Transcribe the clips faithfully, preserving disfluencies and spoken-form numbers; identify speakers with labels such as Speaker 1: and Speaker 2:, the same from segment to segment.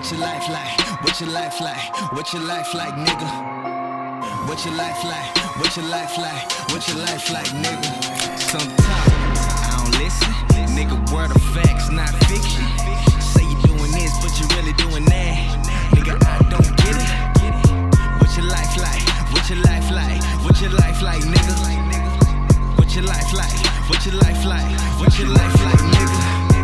Speaker 1: What your life like? What your life like? What your life like, nigga? What your life like? What your life like? What your life like, nigga? Sometimes I don't listen. Nigga, word of facts, not fiction. Say you doing this, but you really doing that. Nigga, I don't get it. What your life like? What your life like? What your life like, nigga? What your life like? What your life like? What your life like, nigga?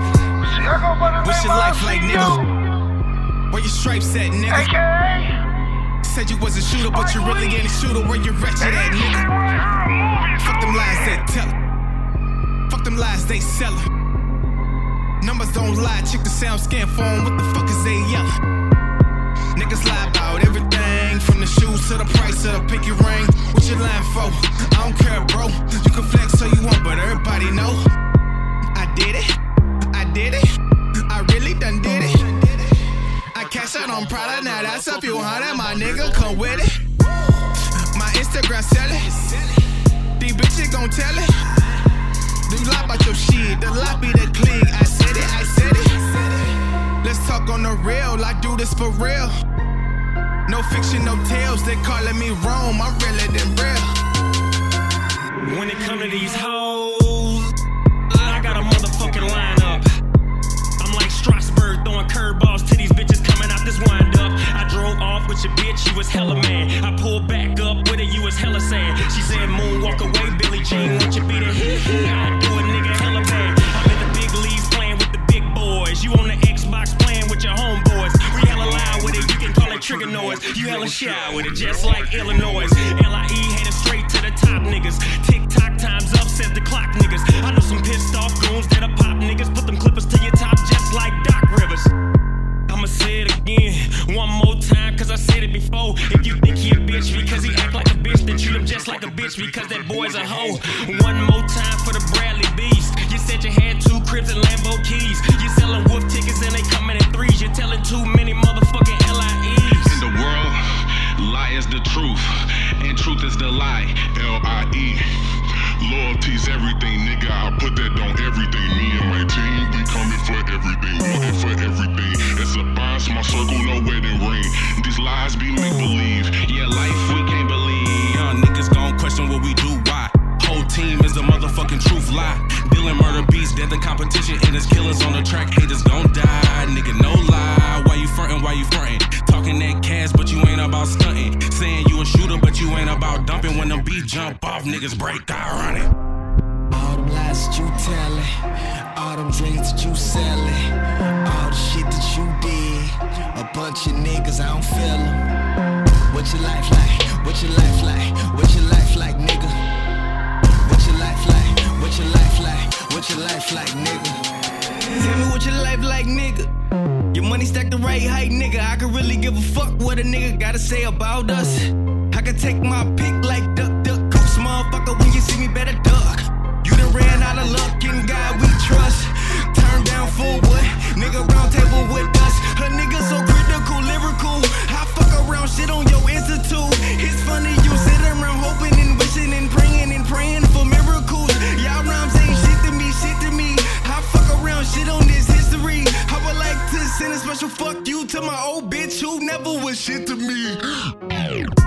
Speaker 1: What's your life like, nigga? Where your stripes at, nigga? Said you was a shooter, but you really ain't a shooter. Where you wretched at, nigga? Fuck them lies that tell it. Fuck them lies they sell it. Numbers don't lie, check the sound scan phone. What the fuck is they yelling? Niggas lie about everything, from the shoes to the price of the pinky ring. What you lying for? I don't care, bro. You can flex all you want, but everybody know I did it. I did it. I really done did it. I cash out on Prada, now that's a few hundred. My nigga, come with it. My Instagram sell it. These bitches gon' tell it. Do lie about your shit, the lie be the clique. I said it, I said it. Let's talk on the real, I do this for real. No fiction, no tales, they calling me Rome, I'm realer than real.
Speaker 2: When it come to these hoes, I got a motherfucking lineup. I'm like Strasburg throwing curveballs to these bitches coming out this wind up. I drove off with your bitch, you was hella mad. I pulled back up with her, you was hella sad. She said moonwalk away, Billie Jean, what you be the hee hee? I do a nigga hella bad. I'm in the big leagues playing with the big boys. You on the Xbox playing with your homeboys. We hella loud with it, you can call it trigger noise. You hella shy with it, just like Illinois. L I E headed straight to the top niggas. Tick-tock time's up, says the clock niggas. I know some pissed off goons that'll pop niggas. Put them clippers to your top just like Doc Rivers. I'ma say it again, one more time, cause I said it before. If you think he a bitch because he act like a bitch, then treat him just like a bitch because that boy's a hoe. One more time for the Bradley Beast. You said you had two cribs and Lambo keys. You selling wolf tickets and they coming in threes. You're telling too many motherfucking L I Es.
Speaker 3: In the world, lie is the truth, and truth is the lie. L I E. Loyalty's everything, nigga. I put that on everything. Me and my team, we coming for everything. Looking for everything. It's a boss, my circle, no wedding ring. These lies be make believe. Yeah, life we can't believe. Young niggas gon' question what we do, why? Whole team is a motherfucking truth lie. Dealing murder beats, dead the competition, and it's killers on the track. Haters gon' die, nigga, no lie. Why you frontin', why you frontin'? Talking that cash, but you ain't about stunting. Saying you a shooter, but you ain't about dumping. When them beats jump off, niggas break out running.
Speaker 1: All them lies that you tellin', all them dreams that you sellin', all the shit that you did. A bunch of niggas, I don't feel them. What your life like? What your life like? What your life like, nigga? What your life like? What your life like? What your life like, nigga? Tell me what your life like, nigga. Your money stacked the right height, nigga. I could really give a fuck what a nigga gotta say about us. I could take my pick like duck, duck, ghost motherfucker. When you see me, better duck. You done ran out of luck in God we trust. Turn down full wood, nigga round table with us. A nigga so critical, lyrical. I fuck around shit on your institute. It's funny you sitting around hoping and wishing and praying and praying for miracles. Y'all rhymes ain't shit to me, shit to me. I fuck around shit on this history. I would like to send a special fuck you to my old bitch who never was shit to me.